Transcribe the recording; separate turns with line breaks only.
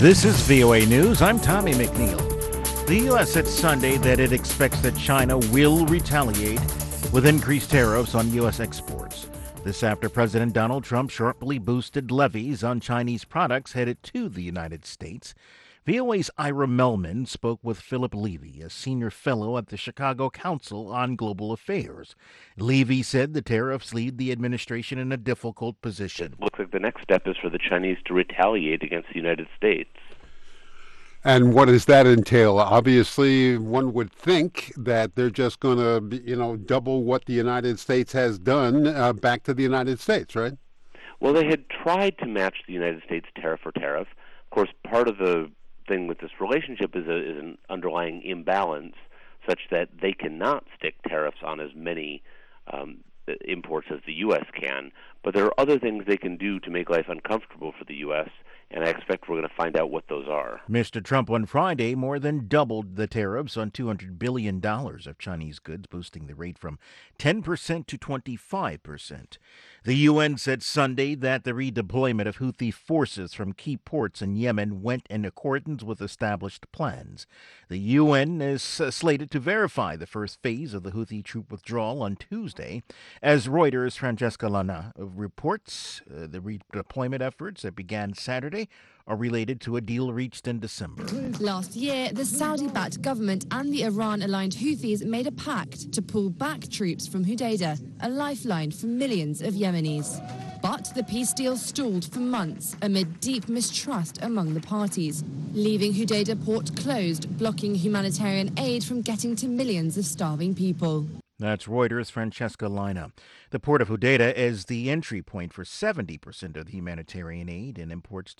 This is VOA News. I'm Tommy McNeil. The U.S. said Sunday that it expects that China will retaliate with increased tariffs on U.S. exports. This after President Donald Trump sharply boosted levies on Chinese products headed to the United States. VOA's Ira Melman spoke with Philip Levy, a senior fellow at the Chicago Council on Global Affairs. Levy said the tariffs leave the administration in a difficult position.
It looks like the next step is for the Chinese to retaliate against the United States.
And what does that entail? Obviously, one would think that they're just going to, double what the United States has done back to the United States, right?
Well, they had tried to match the United States tariff for tariff. Of course, part of the thing with this relationship is an underlying imbalance such that they cannot stick tariffs on as many imports as the U.S. can. But there are other things they can do to make life uncomfortable for the U.S., and I expect we're going to find out what those are.
Mr. Trump on Friday more than doubled the tariffs on $200 billion of Chinese goods, boosting the rate from 10% to 25%. The UN said Sunday that the redeployment of Houthi forces from key ports in Yemen went in accordance with established plans. The UN is slated to verify the first phase of the Houthi troop withdrawal on Tuesday. As Reuters' Francesca Lana reports, the redeployment efforts that began Saturday are related to a deal reached in December.
Last year, the Saudi-backed government and the Iran-aligned Houthis made a pact to pull back troops from Hodeidah, a lifeline for millions of Yemenis. But the peace deal stalled for months amid deep mistrust among the parties, leaving Hodeidah port closed, blocking humanitarian aid from getting to millions of starving people.
That's Reuters' Francesca Lina. The port of Hodeidah is the entry point for 70% of the humanitarian aid and imports